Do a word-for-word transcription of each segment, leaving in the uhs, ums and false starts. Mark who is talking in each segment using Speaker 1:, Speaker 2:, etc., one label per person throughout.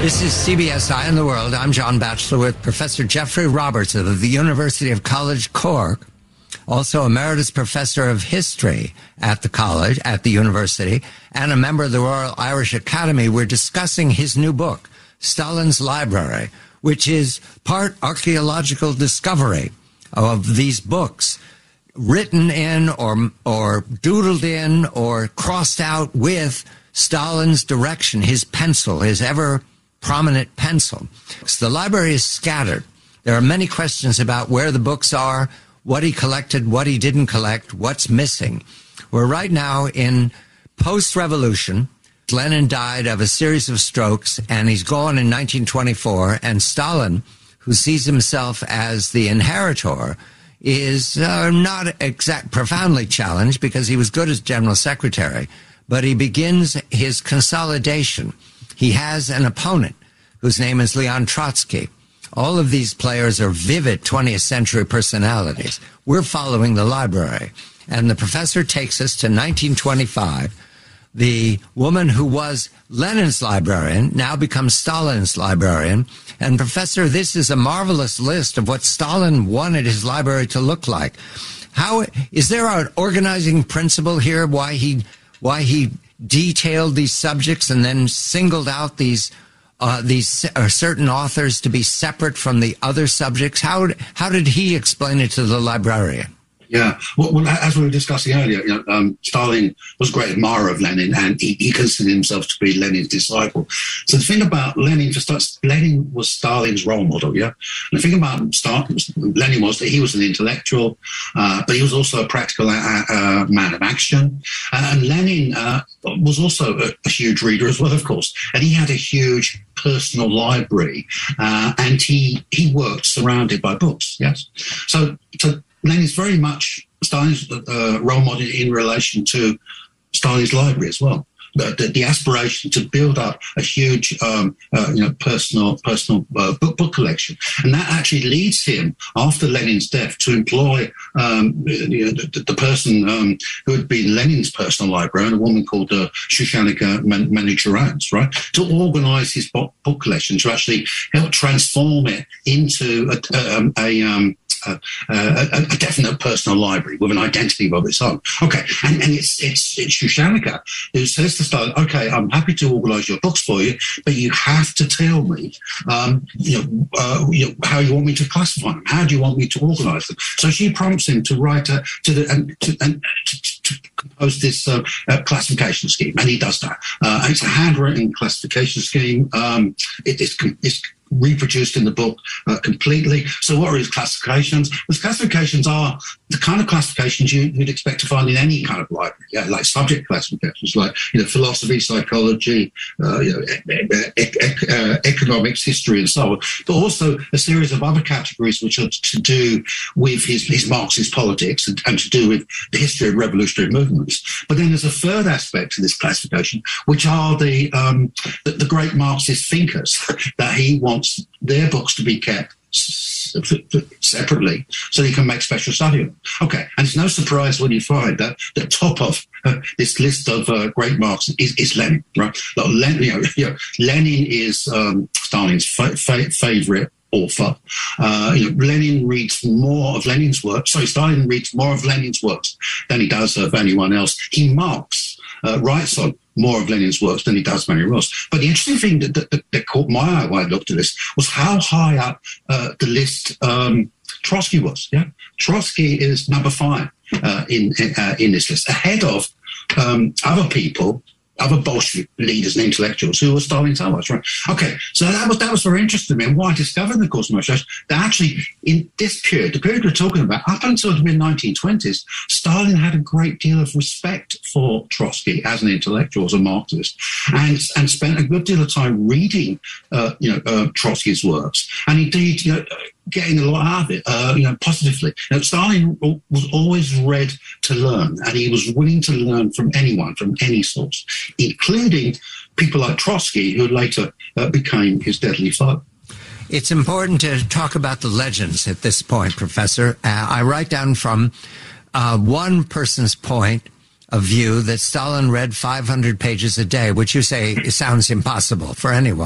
Speaker 1: This is C B S Eye on the World. I'm John Batchelor with Professor Jeffrey Roberts of the University of College Cork, also Emeritus Professor of History at the college, at the university, and a member of the Royal Irish Academy. We're discussing his new book, Stalin's Library, which is part archaeological discovery of these books written in or, or doodled in or crossed out with Stalin's direction, his pencil, his ever prominent pencil. So the library is scattered. There are many questions about where the books are, what he collected, what he didn't collect, what's missing. We're right now in post-revolution. Lenin died of a series of strokes, and he's gone in nineteen twenty-four, and Stalin, who sees himself as the inheritor, is uh, not exact profoundly challenged because he was good as general secretary, but he begins his consolidation. He has an opponent whose name is Leon Trotsky. All of these players are vivid twentieth century personalities. We're following the library. And the professor takes us to nineteen twenty-five. The woman who was Lenin's librarian now becomes Stalin's librarian. And Professor, this is a marvelous list of what Stalin wanted his library to look like. How is there an organizing principle here? Why he why he detailed these subjects and then singled out these uh, these uh, certain authors to be separate from the other subjects? How how did he explain it to the librarian?
Speaker 2: Yeah, well, well, as we were discussing earlier, you know, um, Stalin was a great admirer of Lenin, and he, he considered himself to be Lenin's disciple. So the thing about Lenin, for starters, Lenin was Stalin's role model, yeah? And the thing about Stalin, Lenin was that he was an intellectual, uh, but he was also a practical uh, uh, man of action. Uh, and Lenin uh, was also a, a huge reader as well, of course, and he had a huge personal library, uh, and he, he worked surrounded by books, yes? So, so Lenin's very much Stalin's uh, role model in relation to Stalin's library as well. The, the, the aspiration to build up a huge, um, uh, you know, personal personal uh, book book collection, and that actually leads him after Lenin's death to employ um, you know, the, the person um, who had been Lenin's personal librarian, a woman called uh, Shushanika Manicherans, right, to organise his book, book collection, to actually help transform it into a, a, a um, A, a, a definite personal library with an identity of its own. Okay, and, and it's it's it's Shushanika who says to Stalin, okay, I'm happy to organise your books for you, but you have to tell me, um, you know, uh, you know, how you want me to classify them. How do you want me to organise them? So she prompts him to write a to the and to, and to, to compose this uh, uh, classification scheme, and he does that. Uh, and it's a handwritten classification scheme. Um, it, it's it's reproduced in the book uh, completely. So what are his classifications? His classifications are the kind of classifications you, you'd expect to find in any kind of library, yeah, like subject classifications, like, you know, philosophy, psychology, uh, you know, e- e- e- uh, economics, history, and so on, but also a series of other categories which are to do with his, his Marxist politics and, and to do with the history of revolutionary movements. But then there's a third aspect to this classification, which are the, um, the, the great Marxist thinkers that he wants their books to be kept separately so you can make special study of them. Okay, and it's no surprise when you find that the top of uh, this list of uh, great Marxists is, is Lenin, right? Like Lenin, you know, you know, Lenin is um, Stalin's fa- fa- favourite author. Uh, you know, Lenin reads more of Lenin's work. Sorry, Stalin reads more of Lenin's works than he does of anyone else. He marks, uh, writes on more of Lenin's works than he does many else. But the interesting thing that, that, that caught my eye when I looked at this was how high up uh, the list um, Trotsky was. Yeah, Trotsky is number five uh, in uh, in this list, ahead of um, other people, other Bolshevik leaders and intellectuals who were Stalin's allies, right? Okay, so that was that was very interesting to me. And what I discovered in the course of my research, that actually in this period, the period we're talking about, up until the mid nineteen twenties, Stalin had a great deal of respect for Trotsky as an intellectual, as a Marxist, and and spent a good deal of time reading, uh, you know, uh, Trotsky's works, and indeed, you know, getting a lot out of it, uh, you know, positively. You know, Stalin was always read to learn, and he was willing to learn from anyone, from any source, including people like Trotsky, who later uh, became his deadly foe.
Speaker 1: It's important to talk about the legends at this point, Professor. Uh, I write down from uh, one person's point of view that Stalin read five hundred pages a day, which you say sounds impossible for anyone.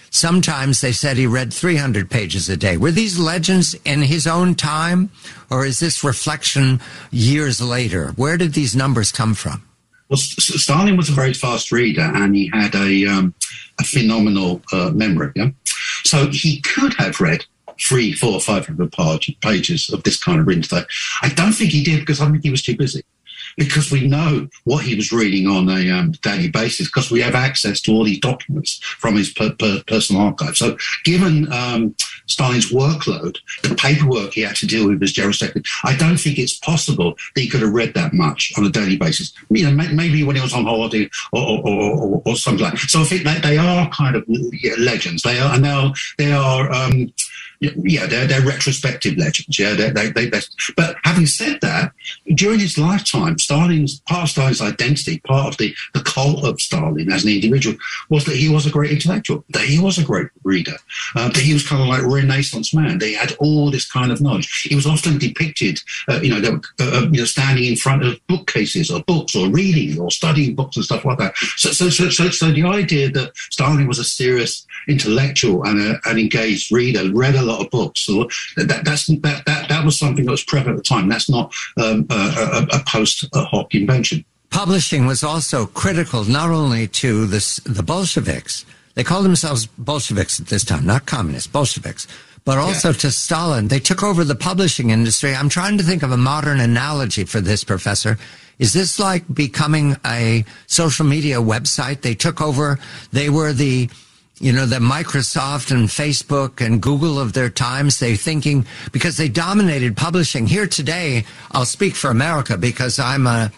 Speaker 1: Sometimes they said he read three hundred pages a day. Were these legends in his own time, or is this reflection years later? Where did these numbers come from?
Speaker 2: Well, Stalin was a very fast reader, and he had a um, a phenomenal uh, memory. Yeah, so he could have read three, four, five hundred pages of this kind of reading today. I don't think he did, because I think he was too busy. Because we know what he was reading on a um, daily basis, because we have access to all these documents from his per- per- personal archive. So given um, Stalin's workload, the paperwork he had to deal with as general secretary, I don't think it's possible that he could have read that much on a daily basis. You know, maybe when he was on holiday or, or, or, or something like that. So I think that they are kind of yeah, legends. They are, and they are, they are um, yeah, they're, they're retrospective legends. Yeah, they, they, they, but having said that, during his lifetime, Stalin's part of Stalin's identity, part of the, the cult of Stalin as an individual, was that he was a great intellectual, that he was a great reader, uh, that he was kind of like a Renaissance man. They had all this kind of knowledge. He was often depicted, uh, you know, they were, uh, you know, standing in front of bookcases or books or reading or studying books and stuff like that. So, so, so, so, so the idea that Stalin was a serious intellectual and a, an engaged reader, read a lot of books, so that, that's that, that that was something that was prevalent at the time. That's not um, a, a, a post hoc invention.
Speaker 1: Publishing was also critical not only to this, the Bolsheviks. They called themselves Bolsheviks at this time, not communists, Bolsheviks, but also yeah. to Stalin. They took over the publishing industry. I'm trying to think of a modern analogy for this, Professor. Is this like becoming a social media website? They took over, they were the, you know, the Microsoft and Facebook and Google of their times. They thinking, because they dominated publishing. Here today, I'll speak for America because I'm a,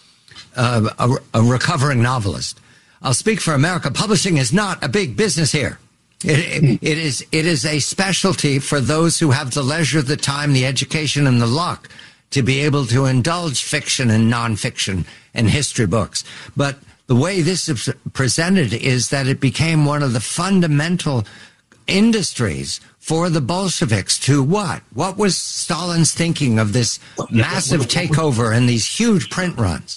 Speaker 1: a, a, a recovering novelist. I'll speak for America. Publishing is not a big business here. It, it, it is, it is a specialty for those who have the leisure, the time, the education, and the luck to be able to indulge fiction and nonfiction and history books. But the way this is presented is that it became one of the fundamental industries for the Bolsheviks to what? What was Stalin's thinking of this massive takeover and these huge print runs?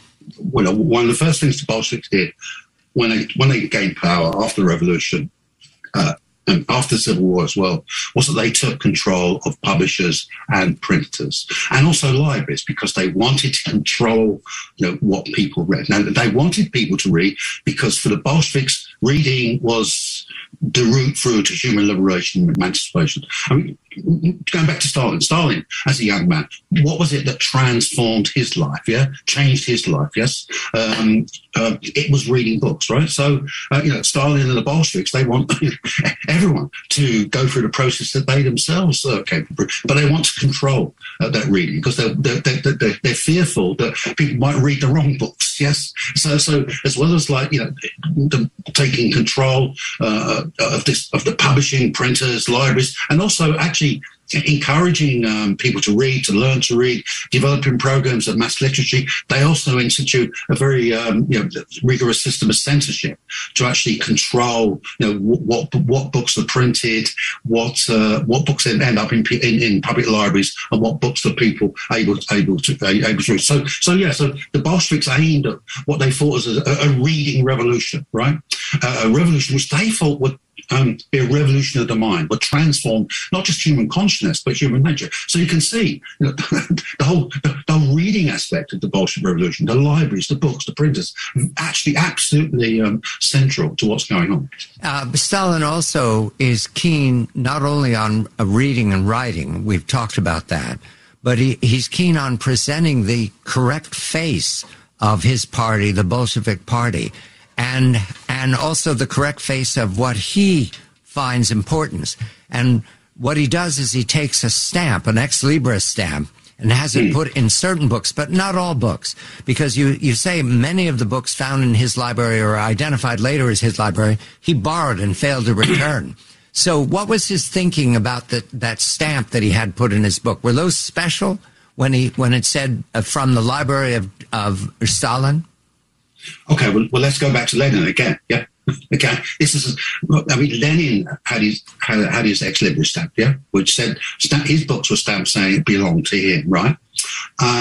Speaker 2: Well, one of the first things the Bolsheviks did when they, when they gained power after the revolution, uh, and after the Civil War as well, was that they took control of publishers and printers and also libraries, because they wanted to control, you know, what people read. Now, they wanted people to read because for the Bolsheviks, reading was the route through to human liberation and emancipation. I mean, going back to Stalin, Stalin, as a young man, what was it that transformed his life, yeah? Changed his life, yes? Um, uh, it was reading books, right? So, uh, you know, Stalin and the Bolsheviks, they want everyone to go through the process that they themselves are capable, but they want to control uh, that reading because they're, they're, they're, they're, they're fearful that people might read the wrong books, yes? So, so as well as like, you know, the, taking control uh, of this, of the publishing, printers, libraries, and also actually encouraging um, people to read, to learn to read, developing programs of mass literacy. They also institute a very um, you know, rigorous system of censorship to actually control, you know, what what books are printed, what uh, what books end up in, in in public libraries, and what books are people able able to able to read. So so yeah, so the Bolsheviks aimed at what they thought was a, a reading revolution, right? Uh, a revolution which they thought would Um, be a revolution of the mind, would transform not just human consciousness but human nature. So you can see, you know, the whole the, the whole reading aspect of the Bolshevik Revolution, the libraries, the books, the printers, actually absolutely um, central to what's going on.
Speaker 1: Uh, Stalin also is keen not only on uh, reading and writing, we've talked about that, but he, he's keen on presenting the correct face of his party, the Bolshevik Party, and and also the correct face of what he finds importance. And what he does is he takes a stamp, an ex libris stamp, and has it put in certain books, but not all books, because you, you say many of the books found in his library or identified later as his library, he borrowed and failed to return. So what was his thinking about the, that stamp that he had put in his book? Were those special when he when it said uh, from the library of, of Stalin?
Speaker 2: Okay, well, well, let's go back to Lenin again. Yeah, okay. This is, I mean, Lenin had his had, had his ex libris stamp, yeah, which said his books were stamped saying it belonged to him, right? Uh,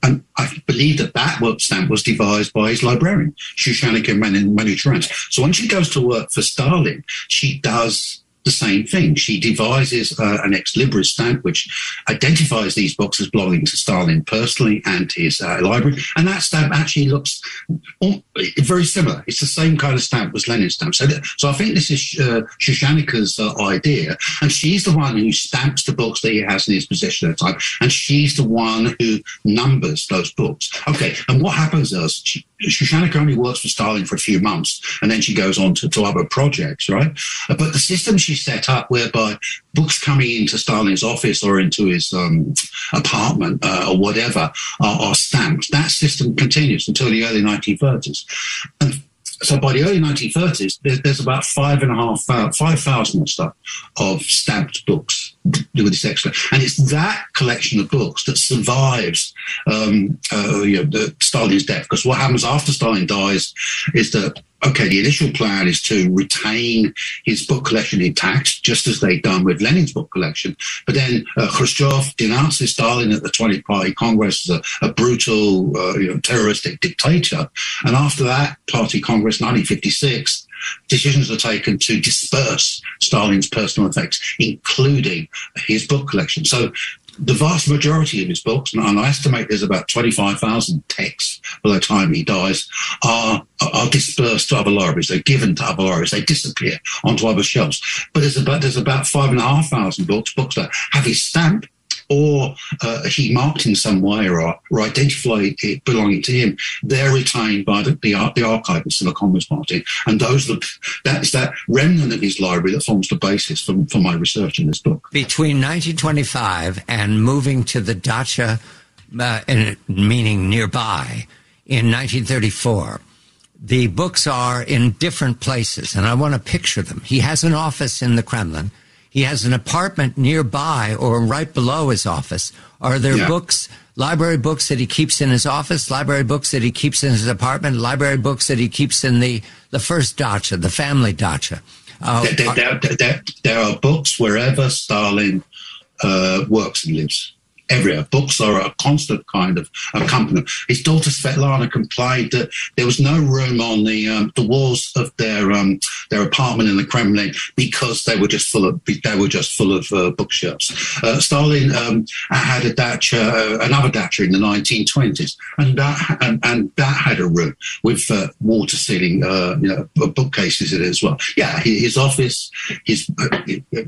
Speaker 2: And I believe that that work stamp was devised by his librarian, Shushanika Manuturans. So when she goes to work for Stalin, she does the same thing. She devises uh, an ex libris stamp which identifies these books as belonging to Stalin personally and to his uh, library. And that stamp actually looks all, very similar. It's the same kind of stamp as Lenin's stamp. So, that, so I think this is uh, Shushanika's uh, idea. And she's the one who stamps the books that he has in his possession at the time. And she's the one who numbers those books. Okay, and what happens is she, Shushanika only works for Stalin for a few months, and then she goes on to, to other projects, right? Uh, but the system she set up whereby books coming into Stalin's office or into his um, apartment uh, or whatever are, are stamped, that system continues until the early nineteen thirties. And so by the early nineteen thirties, there's, there's about five and a half, five thousand or so of stamped books with this extra. And it's that collection of books that survives um, uh, you know, the, Stalin's death. Because what happens after Stalin dies is that, okay, the initial plan is to retain his book collection intact, just as they'd done with Lenin's book collection. But then uh, Khrushchev denounces Stalin at the twentieth Party Congress as a, a brutal, uh, you know, terroristic dictator. And after that Party Congress, nineteen fifty-six, decisions are taken to disperse Stalin's personal effects, including his book collection. So the vast majority of his books, and I estimate there's about twenty-five thousand texts by the time he dies, are, are dispersed to other libraries. They're given to other libraries. They disappear onto other shelves. But there's about, there's about five and a half thousand books, books that have his stamp, or uh, he marked in some way or, or identified it belonging to him. They're retained by the, the, the archivists of the Communist Party. And those are, that's that remnant of his library that forms the basis for, for my research in this book.
Speaker 1: Between nineteen twenty-five and moving to the dacha, uh, in, meaning nearby, in nineteen thirty-four, the books are in different places, and I want to picture them. He has an office in the Kremlin. He has an apartment nearby or right below his office. Are there yeah. books, library books that he keeps in his office, library books that he keeps in his apartment, library books that he keeps in the, the first dacha, the family dacha? Uh,
Speaker 2: there, there, there, there, there are books wherever Stalin uh, works and lives. Everywhere. Books are a constant kind of accompaniment. His daughter Svetlana complained that there was no room on the um, the walls of their um, their apartment in the Kremlin because they were just full of they were just full of uh, bookshelves. Uh, Stalin um, had a dacha, uh, another dacha in the nineteen twenties, and that and, and that had a room with uh, wall to ceiling, uh, you know, bookcases in it as well. Yeah, his office, his uh,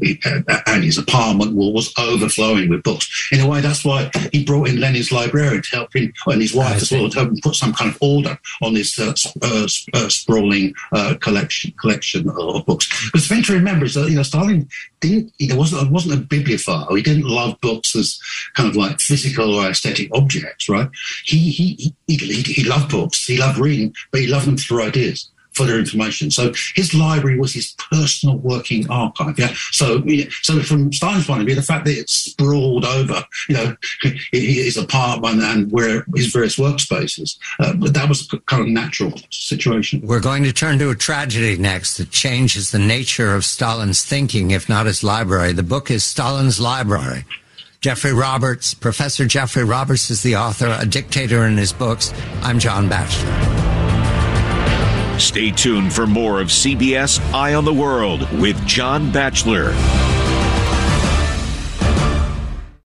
Speaker 2: and his apartment was overflowing with books. In a way, that's why he brought in Lenin's librarian to help him, and his wife as well, to help him put some kind of order on this uh, uh, uh, sprawling uh, collection collection of books. But the thing to remember is that, you know, Stalin didn't, he wasn't, wasn't a bibliophile. He didn't love books as kind of like physical or aesthetic objects, right? He he he, he, he loved books. He loved reading, but he loved them through ideas, for their information. So his library was his personal working archive. Yeah. So, so from Stalin's point of view, the fact that it's sprawled over, you know, his apartment and where his various workspaces, uh, that was a kind of natural situation.
Speaker 1: We're going to turn to a tragedy next that changes the nature of Stalin's thinking, if not his library. The book is Stalin's Library. Jeffrey Roberts, Professor Jeffrey Roberts is the author, a dictator in his books. I'm John Batchelor.
Speaker 3: Stay tuned for more of C B S Eye on the World with John Batchelor.